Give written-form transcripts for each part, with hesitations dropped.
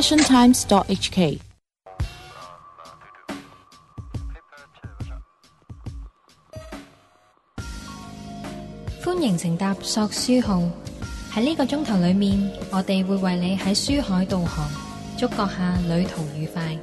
passiontimes.hk。 歡迎乘搭索書號，喺呢個鐘頭裏面，我哋會為你喺書海導航，觸覺下旅途愉快。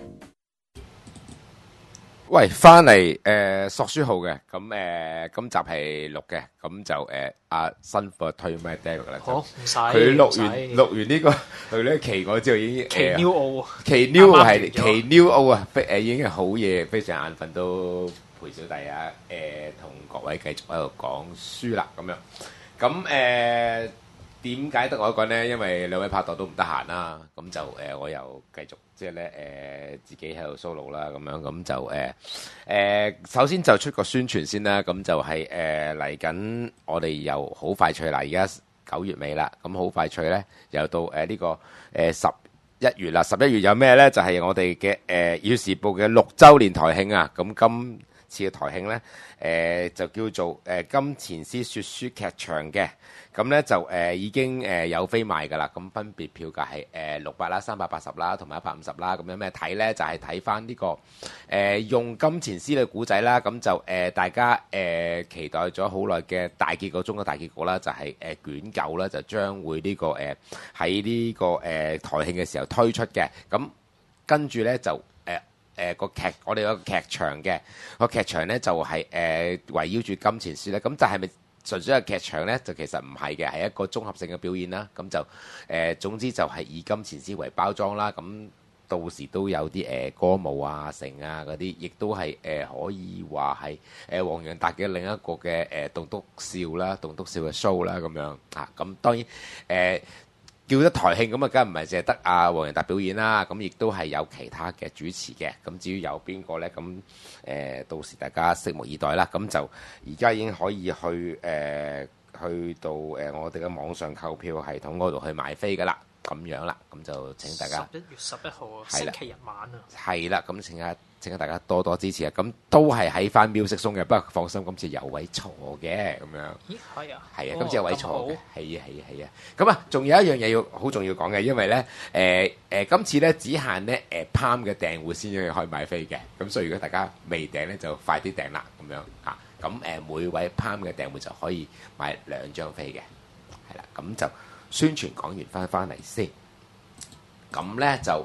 喂，翻嚟索書號嘅，咁今集係錄嘅，咁就阿新貨推咩 Derek 啦， 好唔使佢錄完呢個佢呢期我之後已經奇 new 澳， 奇 new 係奇 new 澳啊，已經係好夜，非常眼瞓，都陪小弟啊，同各位繼續喺度講書啦，咁樣，咁點解得我一個呢？因為兩位拍檔都唔得閒啦，咁就我又繼續即係咧自己喺度 solo 啦，咁樣咁就首先就出個宣傳先啦，咁就係嚟緊我哋又好快脆啦，而家9月尾啦，咁好快脆咧又到呢個11月啦，11月有咩咧？就係我哋嘅《要時報》嘅6週年台慶啊，咁今次嘅台慶咧就叫做金錢獅說書劇場嘅。咁咧就已經有飛賣㗎啦，咁分別票價係600啦、380啦同埋150啦，咁有咩睇咧？就係睇翻呢個用金錢獅嘅古仔啦，咁就大家期待咗好耐嘅大結局中嘅大結局啦，就係卷9啦，就將會呢個喺呢個台慶嘅時候推出嘅，咁跟住咧就個劇，我哋有個劇場嘅個劇場咧就係圍繞住金錢獅咧，咁就係咪純粹係劇場咧？就其實唔係嘅，係一個綜合性嘅表演啦。咁就總之就係以金錢獅為包裝啦。咁到時都有啲歌舞啊、成啊嗰啲，亦都係可以話係黃洋達嘅另一個嘅棟篤笑啦、棟篤笑嘅 show 啦咁樣啊。咁當然叫得台慶咁啊，梗係唔係淨係得阿黃洋達表演啦，咁亦都係有其他嘅主持嘅。咁至於有邊個呢？咁到時大家拭目以待啦。咁就而家已經可以去到我哋嘅網上購票系統嗰度去買飛噶啦，咁樣啦。咁就請大家 11月11號啊，星期日晚啊， 係啦。咁請大家多多支持啊！咁都係喺翻 Music Zone嘅，不過放心，今次有位坐嘅咁樣。 咦，係啊， 係啊，今次有位坐嘅，係啊。咁啊，仲有一樣嘢好重要講嘅，因為咧今次咧只限咧PAM 嘅訂戶先可以買飛嘅，咁所以如果大家未訂咧，就快啲訂啦，咁樣嚇。咁每位 PAM 嘅訂戶就可以買2張飛嘅，係啦。咁就宣傳講完翻嚟先，咁咧就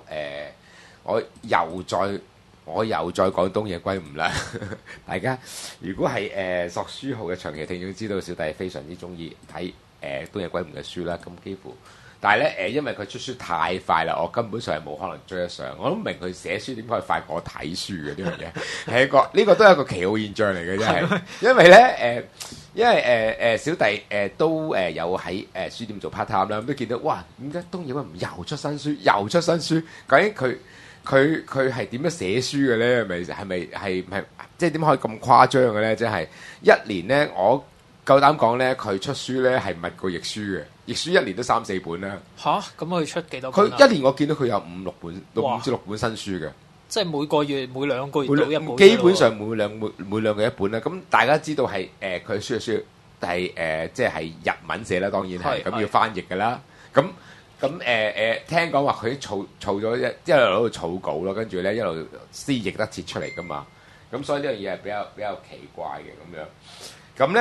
我又再講東野圭吾啦。大家如果係索書號嘅長期聽眾知道，小弟非常之中意睇東野圭吾嘅書啦。咁幾乎，但係咧因為佢出書太快啦，我根本上係冇可能追得上。我都唔明佢寫書點可以快過我睇書嘅呢樣嘢，係一個呢個都係一個奇好現象嚟嘅，真係。因為咧因為小弟都有喺書店做 part time 啦，咁都見到哇，點解東野圭吾又出新書？究竟佢係點樣寫書嘅咧？係咪即係點可以咁誇張嘅咧？即係一年咧，我夠膽講咧，佢出書咧係密過譯書嘅，譯書一年都3-4本啦。 吓？咁佢出幾多本啊？ 佢一年我見到佢有5-6本，5至6本新書嘅。 即係每個月、每2個月到一本。 基本上每兩個一本啦。咁大家知道係佢書係即係日文寫啦，當然係咁要翻譯㗎啦。咁聽講話佢儲咗一路喺度儲稿咯，跟住咧一路先譯得切出嚟噶嘛。咁所以呢樣嘢係比較奇怪嘅咁樣。咁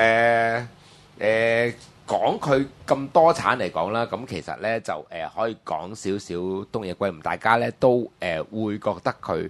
咧就講佢咁多產嚟講啦，咁其實咧就可以講少少東野圭吾，大家咧都會覺得佢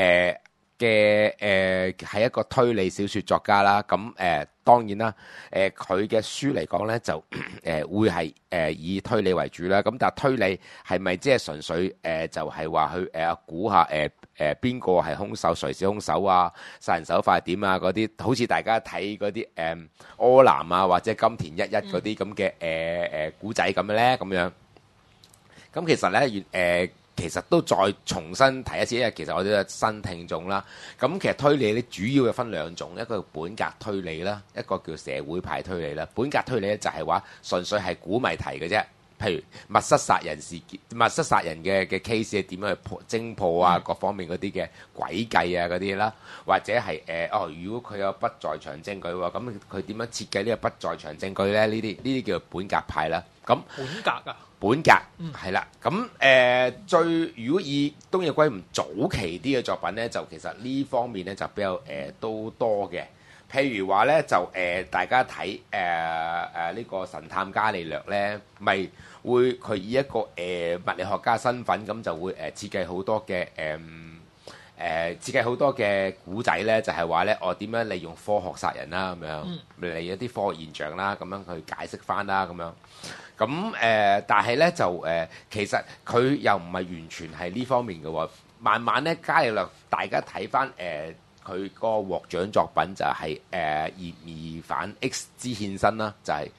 嘅係一個推理小說作家啦。咁當然啦，佢嘅書嚟講咧就會係以推理為主啦。咁但係推理係咪即係純粹就係話去估下邊個係兇手，誰是兇手啊？殺人手法係點啊？嗰啲好似大家睇嗰啲柯南啊，或者金田一嗰啲咁嘅古仔咁嘅咧，咁樣。咁其實咧其實都再重新提一次，因為其實我哋係新聽眾啦。咁其實推理咧主要嘅分2種，一個叫本格推理啦，一個叫社會派推理啦。本格推理咧就係話純粹係估謎題嘅啫， 譬如密室殺人事件、密室殺人嘅 case 係點樣去偵破啊，各方面嗰啲嘅詭計啊嗰啲啦，或者係如果佢有不在場證據喎，咁佢點樣設計呢個不在場證據咧？呢啲叫做本格派啦。咁本格啊， 本格係啦。咁如果以東野圭吾早期啲嘅作品咧，就其實呢方面咧就比較都多嘅。譬如話咧，就大家睇呢個神探伽利略咧，咪會佢以一個物理學家身份，咁就會設計好多嘅設計好多嘅古仔咧，就係話咧，我點樣利用科學殺人啦，咁樣嚟一啲科學現象啦，咁樣去解釋翻啦，咁樣。咁但係咧就其實佢又唔係完全係呢方面嘅喎。慢慢咧，伽利略大家睇翻佢個獲獎作品就係嫌疑犯 X 之獻身啦，就係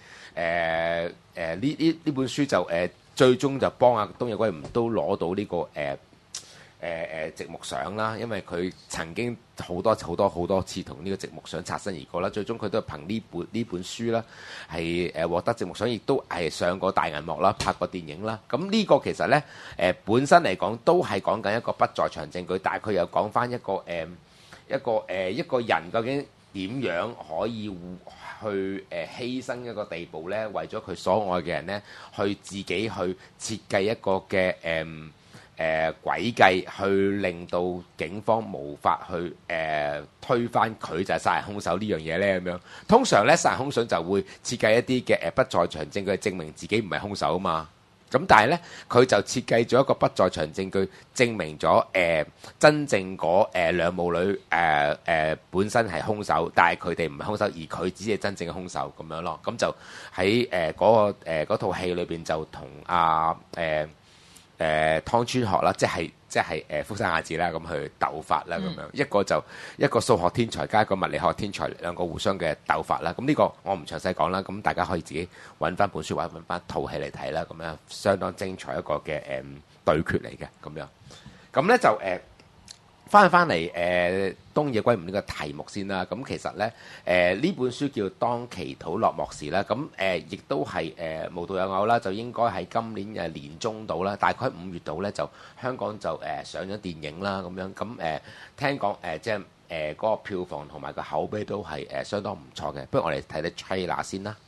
呢本書就最終就幫阿東野圭吾都攞到呢個直木賞啦，因為佢曾經好多次同呢個直木賞擦身而過啦，最終佢都係憑呢本書啦，係獲得直木賞，亦都係上過大銀幕啦，拍過電影啦。咁呢個其實呢，本身嚟講都係講緊一個不在場證據，但係佢又講翻一個人究竟點樣可以去犧牲一個地步呢？為咗佢所愛嘅人呢，去自己去設計一個嘅詭計，去令到警方無法去推翻佢就係殺人兇手呢樣嘢呢。咁樣通常呢，殺人兇手就會設計一啲嘅不在場證據，證明自己唔係兇手啊嘛。咁但係咧，佢就設計咗一個不在場證據，證明咗真正嗰兩母女本身係兇手，但係佢哋唔係兇手，而佢只係真正嘅兇手咁樣咯。咁就喺嗰套戲裏邊就同湯川學啦，即係福山雅治啦，咁去鬥法啦，咁樣一個數學天才加一個物理學天才，兩個互相嘅鬥法啦。咁呢個我唔詳細講啦，咁大家可以自己揾翻本書或者揾翻套戲嚟睇啦。咁樣相當精彩一個嘅對決嚟嘅咁樣。咁咧就翻嚟東野圭吾呢個題目先啦。咁其實咧呢本書叫《當祈禱落幕時》啦。咁亦都係無獨有偶啦，就應該喺今年年中度啦，大概5月度咧就香港就上咗電影啦咁樣。咁聽講即係嗰個票房同埋個口碑都係相當唔錯嘅。不如我哋睇睇 trailer 先啦。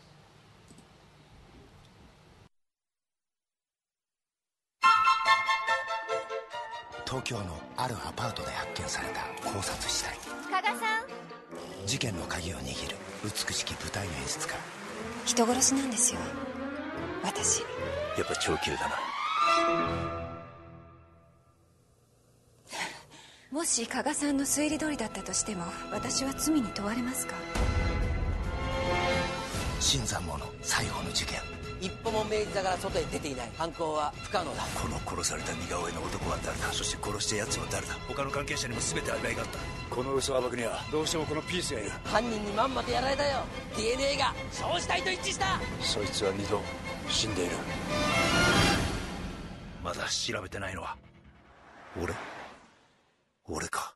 東京のあるアパートで発見された考察死体。 加賀さん、 事件の鍵を握る美しき舞台演出家。 人殺しなんですよ、私。 やっぱ長級だな。 もし加賀さんの推理通りだったとしても、私は罪に問われますか？ 新参者最後の事件。 一歩も明治座から外へ出ていない。犯行は不可能だ。 この殺された似顔絵の男は誰だ？そして殺した奴は誰だ？他の関係者にも全て曖昧があった。この嘘を暴くにはどうしてもこのピースがいる。 犯人にまんまとやられたよ。 DNA が焼死体と一致した。 そいつは2度死んでいる。まだ調べてないのは俺か。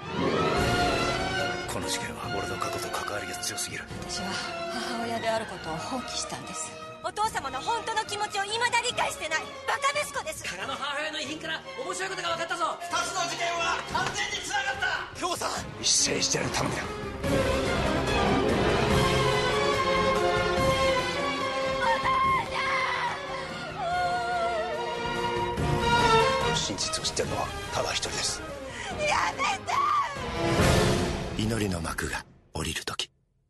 この事件は俺の過去と関わりが強すぎる。 私は母親であることを放棄したんです。お父様の本当の気持ちを未だ理解してないバカ息子です。 加賀の母親の遺品から面白いことが分かったぞ。 2つの事件は完全に繋がった。京さん、一斉してやるためだ。真実を知ってるのはただ一人です。 やめて。 祈りの幕が降りる時。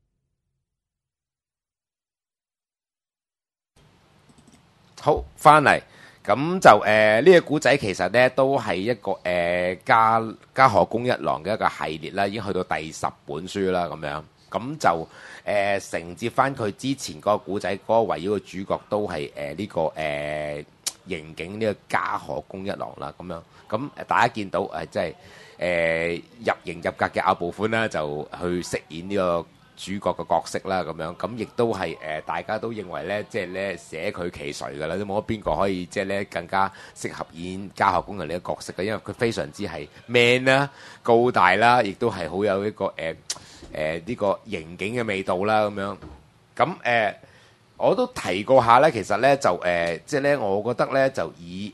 好，翻嚟咁就呢個古仔其實咧都係一個家河公一郎嘅一個系列啦，已經去到第10本書啦咁樣。咁就承接翻佢之前嗰個古仔，嗰個圍繞嘅主角都係呢個刑警呢個家河公一郎啦咁樣。咁大家見到即係入型入格嘅阿部寬啦，就去飾演呢個主角嘅角色啦，咁樣咁亦都係大家都認為咧，即係咧捨佢其誰㗎啦，都冇乜邊個可以即係咧更加適合演家河公人呢個角色嘅，因為佢非常之係 man 啦、高大啦，亦都係好有一個呢個刑警嘅味道啦，咁樣咁我都提過下咧，其實咧就即係咧，我覺得咧就以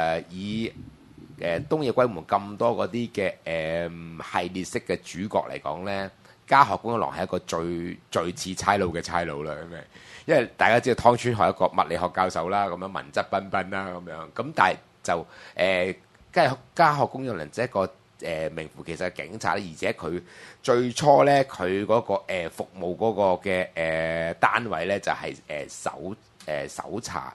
東野圭吾咁多嗰啲嘅系列式嘅主角嚟講咧，加賀恭一郎係一個最似差佬嘅差佬啦，因為大家知道湯川學一個物理學教授啦，咁樣文質彬彬啦，咁樣咁，但係就加賀恭一郎即係一個名副其實嘅警察，而且佢最初咧佢嗰個服務嗰個嘅單位咧就係搜查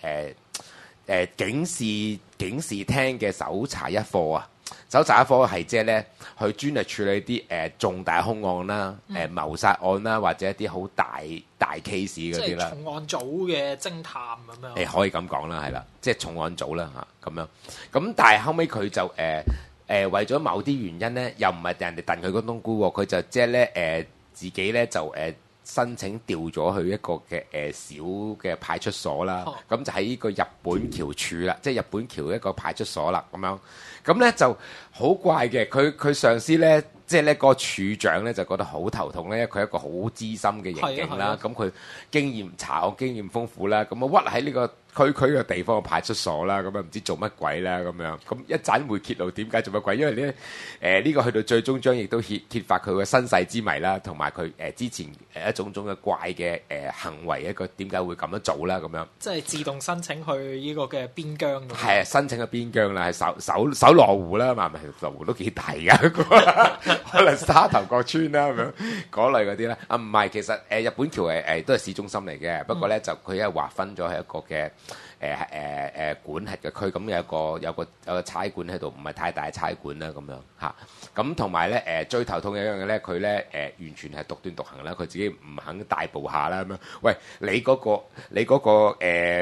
警視廳嘅搜查一課啊。搜查一課係即係咧，佢專係處理啲重大兇案啦、謀殺案啦，或者一啲好大 case 嗰啲啦。 即係重案組嘅偵探咁樣。 可以咁講啦，係啦，即係重案組啦嚇咁樣。咁但係後尾佢就為咗某啲原因咧，又唔係人哋燉佢嗰冬菇喎，佢就即係咧自己咧就申請調咗去一個嘅小嘅派出所啦。咁就喺呢個日本橋處啦，即係日本橋一個派出所啦咁樣。咁咧就好怪嘅，佢上司咧，即係咧個處長咧就覺得好頭痛咧，因為佢係一個好資深嘅刑警啦，咁佢查案經驗豐富啦，咁啊屈喺呢個區嘅地方嘅派出所啦，咁啊唔知做乜鬼啦咁樣，咁一陣會揭露點解做乜鬼，因為咧呢個去到最終章亦都揭發佢嘅身世之謎啦，同埋佢之前一種嘅怪嘅行為，一個點解會咁樣做啦咁樣。即係自動申請去呢個嘅邊疆咁。 係申請去邊疆啦，係守羅湖啦，咪羅湖都幾大噶，可能沙頭角村啦咁樣嗰類嗰啲咧。唔係，其實日本橋都係市中心嚟嘅，不過咧就佢一劃分咗係一個嘅管轄嘅區，咁有個差館喺度，唔係太大差館啦咁樣嚇。咁同埋咧最頭痛嘅一樣嘢咧，佢咧完全係獨斷獨行啦，佢自己唔肯大部下啦咁樣。喂，你嗰個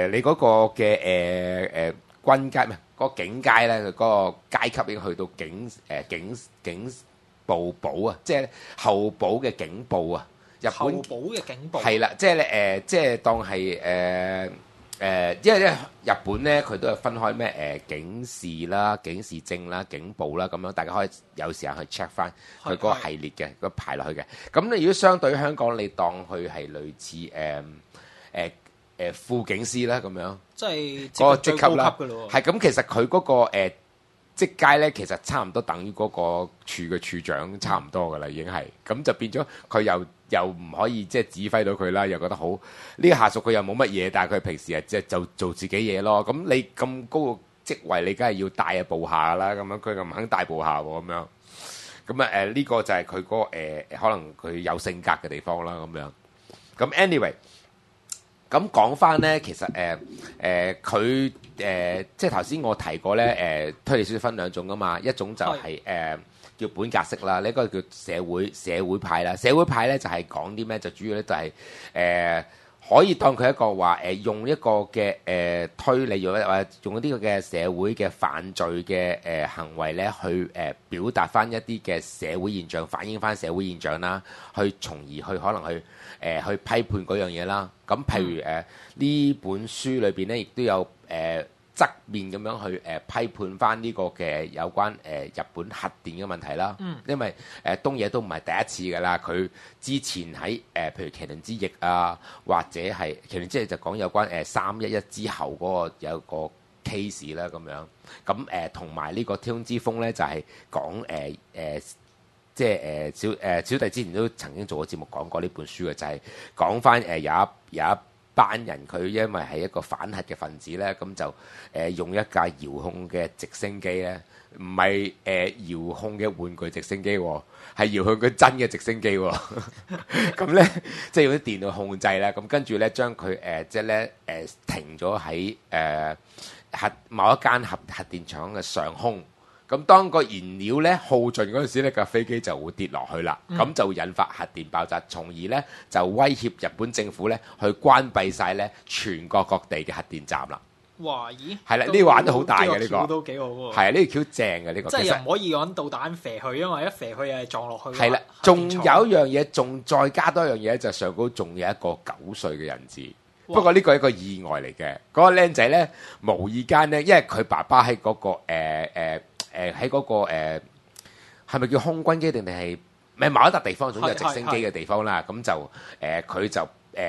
嘅軍階唔係嗰個警階咧，佢嗰個階級已經去到警部保啊，即係後保嘅警部啊。日本後保嘅警部係啦，即係咧即係當係因為咧日本咧佢都係分開咩警視啦、警視正啦、警部啦咁樣，大家可以有時間去 check 翻佢嗰個系列嘅嗰排落去嘅。咁你如果相對香港，你當佢係類似副警司啦咁樣， 即係嗰個職級啦， 係咁。其實佢嗰個職階咧，其實差唔多等於嗰個處嘅處長差唔多噶啦，已經係咁就變咗佢又唔可以即係指揮到佢啦，又覺得好呢個下屬佢又冇乜嘢，但係佢平時係即係就做自己嘢咯。咁你咁高個職位，你梗係要帶部下啦，咁樣佢又唔肯帶部下喎，咁樣咁呢個就係佢嗰個可能佢有性格嘅地方啦，咁樣咁 anyway。咁講翻咧，其實佢即係頭先我提過咧，推理小說分兩種噶嘛，一種就係叫本格式啦，呢個叫社會派啦。社會派咧就係講啲咩？就主要咧就係可以當佢一個話用一個嘅推理或者用一啲嘅社會嘅犯罪嘅行為咧去表達翻一啲嘅社會現象，反映翻社會現象啦，去從而去可能去批判嗰樣嘢啦。咁譬如呢本書裏邊咧，亦都有側面咁樣去批判翻呢個嘅有關日本核電嘅問題啦。因為東野都唔係第一次㗎啦，佢之前喺譬如麒麟之翼啊，或者係麒麟之翼就講有關311之後嗰個有個 case 啦咁樣。咁同埋呢個天空之風咧，就係講即係小弟之前都曾經做過節目講過呢本書嘅，就係講翻有一班人佢因為係一個反核嘅分子咧，咁就用一架遙控嘅直升機咧，唔係遙控嘅玩具直升機喎，係遙控佢真嘅直升機喎。咁咧即係用啲電腦控制啦，咁跟住咧將佢即係咧停咗喺某一間核電廠嘅上空。咁當個燃料咧耗盡嗰陣時咧，架飛機就會跌落去啦，咁就會引發核電爆炸，從而咧就威脅日本政府咧去關閉晒咧全國各地嘅核電站啦。 哇！咦？ 係啦，呢個玩得好大嘅呢個， 都幾好喎。 係啊，呢條橋正嘅呢個。 即係又唔可以揾導彈射佢，因為一射佢又係撞落去。 係啦，仲有一樣嘢，仲再加多一樣嘢，就上高仲有一個9歲嘅人質。不過呢個係一個意外嚟嘅，嗰個僆仔咧無意間咧，因為佢爸爸喺嗰個喺嗰個係咪叫空軍基定係某一笪地方，總之係直升機嘅地方啦。咁就佢就睇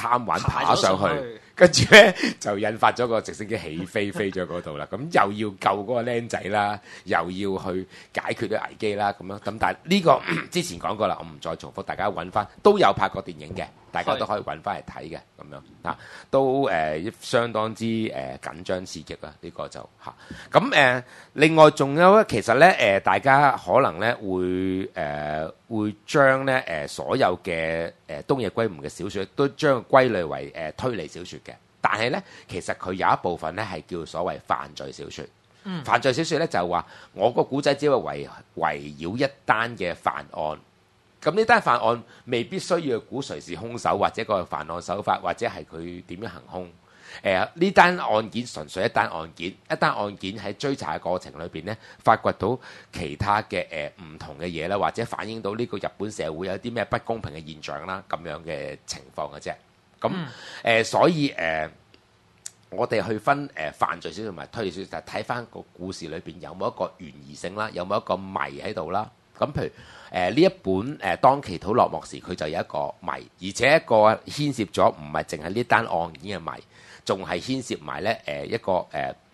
貪玩爬上去，跟住咧就引發咗個直升機起飛咗嗰度啦。咁又要救嗰個僆仔啦，又要去解決啲危機啦，咁樣。咁但係呢個之前講過啦，我唔再重複，大家揾翻都有拍過電影嘅，大家都可以揾翻嚟睇嘅咁樣啊，都相當之緊張刺激啊！呢個就嚇咁另外仲有咧，其實咧大家可能咧會將咧所有嘅東野圭吾嘅小説都將佢歸類為推理小説嘅，但係咧其實佢有一部分咧係叫所謂犯罪小説。犯罪小説咧就係話我個古仔只係圍繞一單嘅犯案，咁呢單犯案未必需要估誰是兇手，或者個犯案手法，或者係佢點樣行兇。呢單案件純粹一單案件，一單案件喺追查嘅過程裏邊咧，發掘到其他嘅唔同嘅嘢啦，或者反映到呢個日本社會有啲咩不公平嘅現象啦，咁樣嘅情況嘅啫。咁所以我哋去分犯罪小説同埋推理小説，就係睇翻個故事裏邊有冇一個懸疑性啦，有冇一個謎喺度啦。咁譬如呢一本當祈禱落幕時，佢就有一個謎，而且一個牽涉咗唔係淨係呢單案件嘅謎，仲係牽涉埋咧一個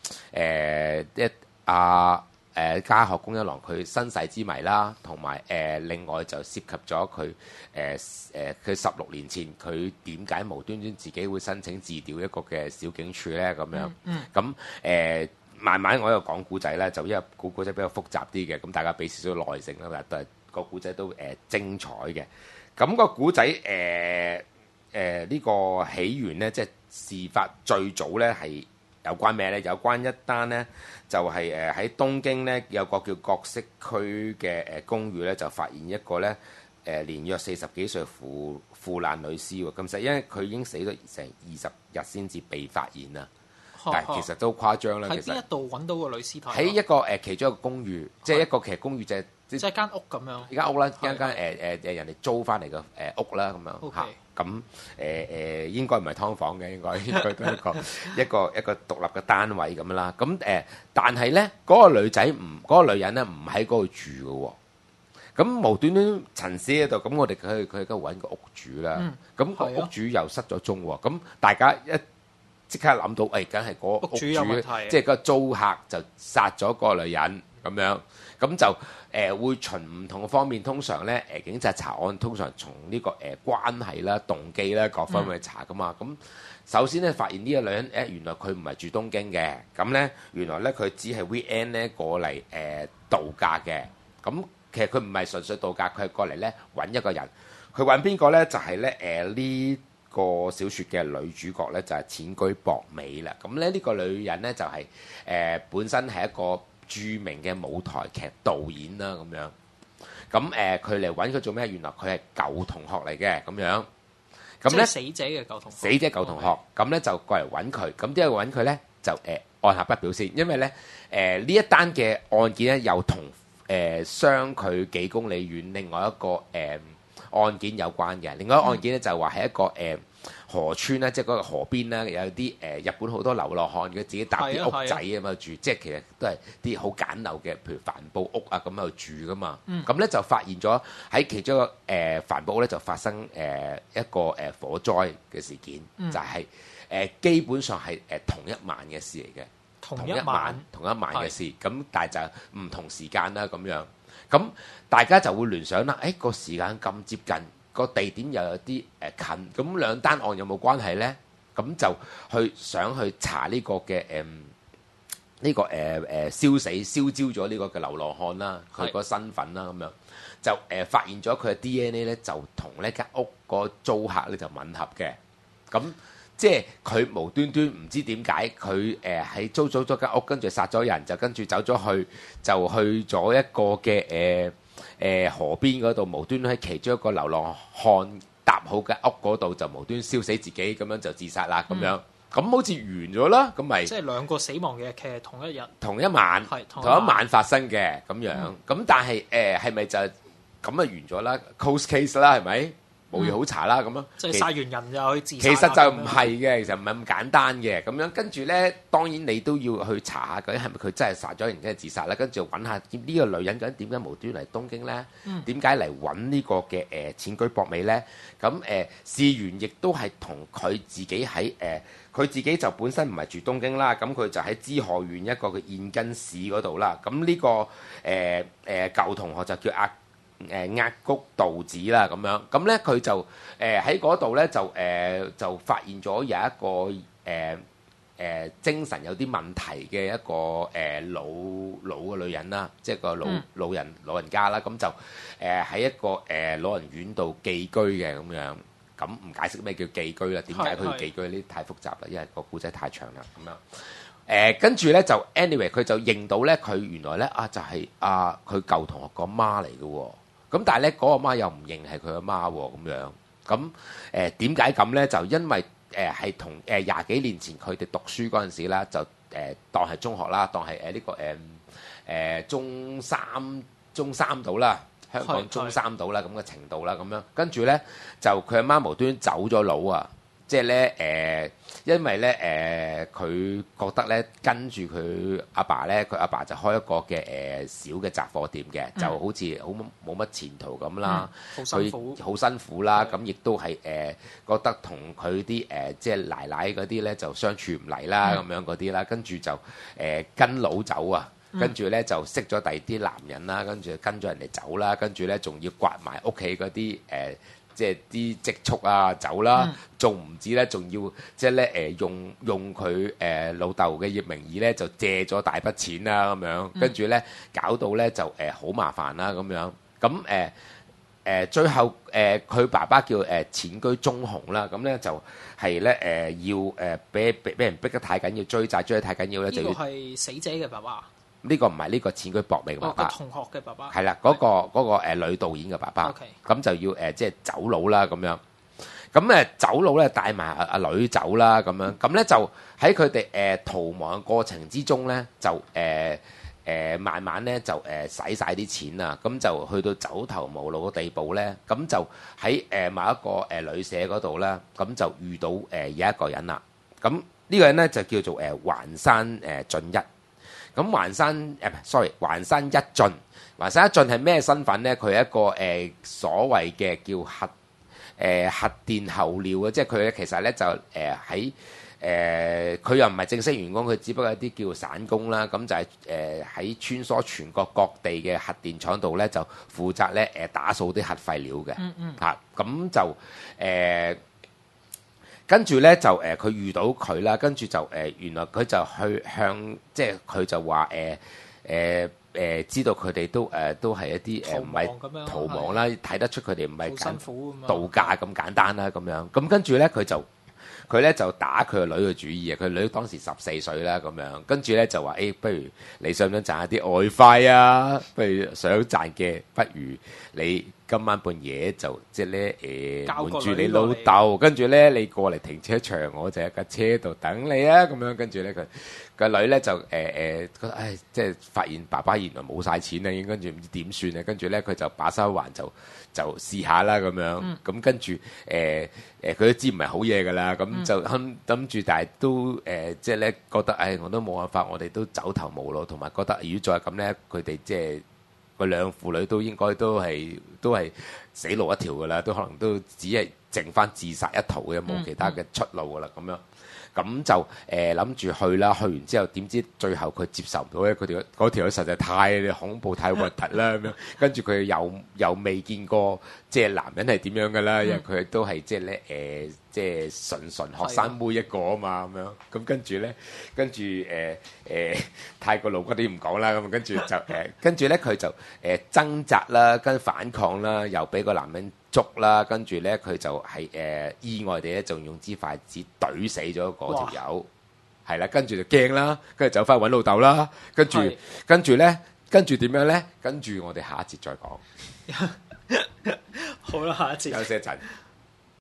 加賀恭一郎佢身世之謎啦，同埋另外就涉及咗佢佢16年前佢點解無端端自己會申請自調一個嘅小警署咧咁樣。咁慢慢我又講古仔咧，就因為古仔比較複雜啲嘅，咁大家俾少少耐性啦，但係個古仔都精彩嘅。咁個古仔呢個起源咧，即係事發最早咧係有關咩咧？有關一單咧，就係喺東京咧有個叫角色區嘅公寓咧，就發現一個咧年約40幾歲腐爛女屍喎。咁實因為佢已經死咗成20日先至被發現啦。但係其實都誇張啦。 喺邊一度揾到個女屍體？ 喺一個其中一個公寓，即係一個其實公寓即係間屋咁樣。間屋啦，間人哋租翻嚟嘅屋啦咁樣嚇。咁應該唔係劏房嘅，應該都係一個獨立嘅單位咁啦。咁但係咧嗰個女仔嗰個女人咧唔喺嗰度住嘅喎。咁無端端陳屍喺度，咁我哋佢而家揾個屋主啦。咁個屋主又失咗蹤喎。咁大家即刻諗到，梗係嗰屋主有問題，即係個租客就殺咗個女人咁樣，咁就會循唔同嘅方面，通常咧警察查案通常從呢個關係啦、動機啦各方面去查噶嘛。咁首先咧發現呢個女人原來佢唔係住東京嘅，咁咧原來咧佢只係 weekend 咧過嚟度假嘅。咁其實佢唔係純粹度假，佢係過嚟咧揾一個人。佢揾邊個咧？就係咧呢個小説嘅女主角咧就係淺居博美啦。咁咧呢個女人咧就係本身係一個著名嘅舞台劇導演啦咁樣。咁佢嚟揾佢做咩？原來佢係舊同學嚟嘅咁樣。咁咧死者嘅舊同學。 死者舊同學。咁咧就過嚟揾佢。咁點解揾佢咧？就按下不表先，因為咧呢一單嘅案件咧又同相距幾公里遠另外一個案件有關嘅。另外一個案件咧就話係一個河村啦，即係嗰個河邊啦，有啲日本好多流浪漢，佢自己搭啲屋仔咁樣住，即係其實都係啲好簡陋嘅，譬如帆布屋啊咁喺度住噶嘛。咁咧就發現咗喺其中一個帆布屋咧就發生一個火災嘅事件，就係基本上係同一晚嘅事嚟嘅，同一晚嘅事。咁但係就唔同時間啦咁樣。咁大家就會聯想啦，個時間咁接近，個地點又有啲近，咁兩單案有冇關係咧？咁就想去查呢個嘅燒焦咗呢個嘅流浪漢啦，佢個身份啦咁樣，就發現咗佢嘅 DNA 咧，就同呢間屋個租客咧就吻合嘅。咁即係佢無端端唔知點解佢喺租咗間屋，跟住殺咗人，就跟住走咗去，就去咗一個嘅河邊嗰度，無端喺其中一個流浪漢搭好嘅屋嗰度，就無端燒死自己，咁樣就自殺啦咁樣。咁好似完咗啦，咁咪即係兩個死亡嘅劇係同一日、 同一晚發生嘅咁樣。咁但係係咪就咁啊完咗啦 ？Close case 啦，係咪？ 冇嘢好查啦咁樣。 即係殺完人就去自殺。 其實就唔係嘅，其實唔係咁簡單嘅。咁樣跟住咧，當然你都要去查下究竟係咪佢真係殺咗人，真係自殺啦。跟住揾下呢個女人究竟點解無端嚟東京咧？點解嚟揾呢個嘅淺居博美咧？咁事源亦都係同佢自己喺佢自己就本身唔係住東京啦，咁佢就喺滋賀縣一個嘅燕根市嗰度啦。咁呢個舊同學就叫押谷道子啦，咁樣咁咧佢就喺嗰度咧就發現咗有一個精神有啲問題嘅一個老嘅女人啦，即係個老人家啦，咁就喺一個老人院度寄居嘅咁樣。咁唔解釋咩叫寄居啦？點解佢要寄居？呢啲太複雜啦，因為個故仔太長啦。咁樣跟住咧就 anyway， 佢就認到咧佢原來咧就係佢舊同學個媽嚟嘅喎。咁但係咧嗰個媽又唔認係佢個媽喎。咁樣咁點解咁咧？就因為係同廿幾年前佢哋讀書嗰陣時啦，就當係中學啦，當係呢個中三到啦。香港中三到啦咁嘅程度啦，咁樣跟住咧就佢阿媽無端端走咗佬啊！即係咧因為咧佢覺得咧跟住佢阿爸咧，佢阿爸就開一個嘅小嘅雜貨店嘅，就好似好冇乜前途咁啦。佢好辛苦啦，咁亦都係覺得同佢啲即係奶奶嗰啲咧就相處唔嚟啦，咁樣嗰啲啦，跟住就跟佬走啊！跟住咧就識咗第二啲男人啦，跟住跟咗人哋走啦，跟住咧仲要刮埋屋企嗰啲即係啲積蓄啊走啦，仲唔止咧，仲要即係咧用佢老豆嘅名義咧就借咗大筆錢啦咁樣，跟住咧搞到咧就好麻煩啦咁樣，咁最後佢爸爸叫淺居中雄啦，咁咧就係咧要俾人逼得太緊要，追得太緊要咧，就要係死者嘅爸爸。 呢個唔係呢個淺居博美嘅爸爸， 同學嘅爸爸係啦，嗰個女導演嘅爸爸，咁就要即係走佬啦咁樣，咁走佬咧帶埋阿女走啦咁樣，咁咧就喺佢哋逃亡嘅過程之中咧，就慢慢咧就使晒啲錢啊，咁就去到走投無路嘅地步咧，咁就喺某一個旅社嗰度咧，咁就遇到有一個人啦，咁呢個人咧就叫做橫山俊一。咁橫山一俊，橫山一俊係咩身份咧？佢係一個所謂嘅叫核電候鳥嘅，即係佢咧其實咧就喺佢又唔係正式員工，佢只不過係啲叫散工啦。咁就係喺穿梭全國各地嘅核電廠度咧，就負責咧打掃啲核廢料嘅。咁就跟住咧就佢遇到佢啦，跟住就原來佢就去向即係佢就話知道佢哋都係一啲唔係逃亡啦，睇得出佢哋唔係度假咁簡單啦咁樣。咁跟住咧佢咧就打佢個女嘅主意啊！佢女當時14歲啦咁樣，跟住咧就話不如你想唔想賺下啲外快啊？不如想賺嘅，不如你今晚半夜就即係咧瞞住你老豆，跟住咧你過嚟停車場，我就喺架車度等你啊！咁樣跟住咧佢個女咧就覺得即係發現爸爸原來冇晒錢啦，已經跟住唔知點算啊！跟住咧佢就把手一橫就試下啦咁樣，咁跟住佢都知唔係好嘢噶啦，咁就諗住，但係都即係咧覺得我都冇辦法，我哋都走投無路，同埋覺得如果再咁咧，佢哋即係個兩父女都應該都係死路一條噶啦，都可能都只係剩翻自殺一途嘅，冇其他嘅出路噶啦咁樣。咁就諗住去啦，去完之後點知最後佢接受唔到咧，佢哋嗰條實在太恐怖、太核突啦咁樣。跟住佢又未見過即係男人係點樣噶啦，因為佢都係即係咧即係純學生妹一個啊嘛咁樣。咁跟住太過露骨啲唔講啦。咁跟住就跟住咧佢就掙扎啦，跟反抗啦，又俾個男人捉啦，跟住咧佢就係意外地咧，仲用支筷子懟死咗嗰條友，係啦，跟住就驚啦，跟住走翻去揾老豆啦，跟住點樣咧？跟住我哋下一節再講。 好啦，下一節休息一陣。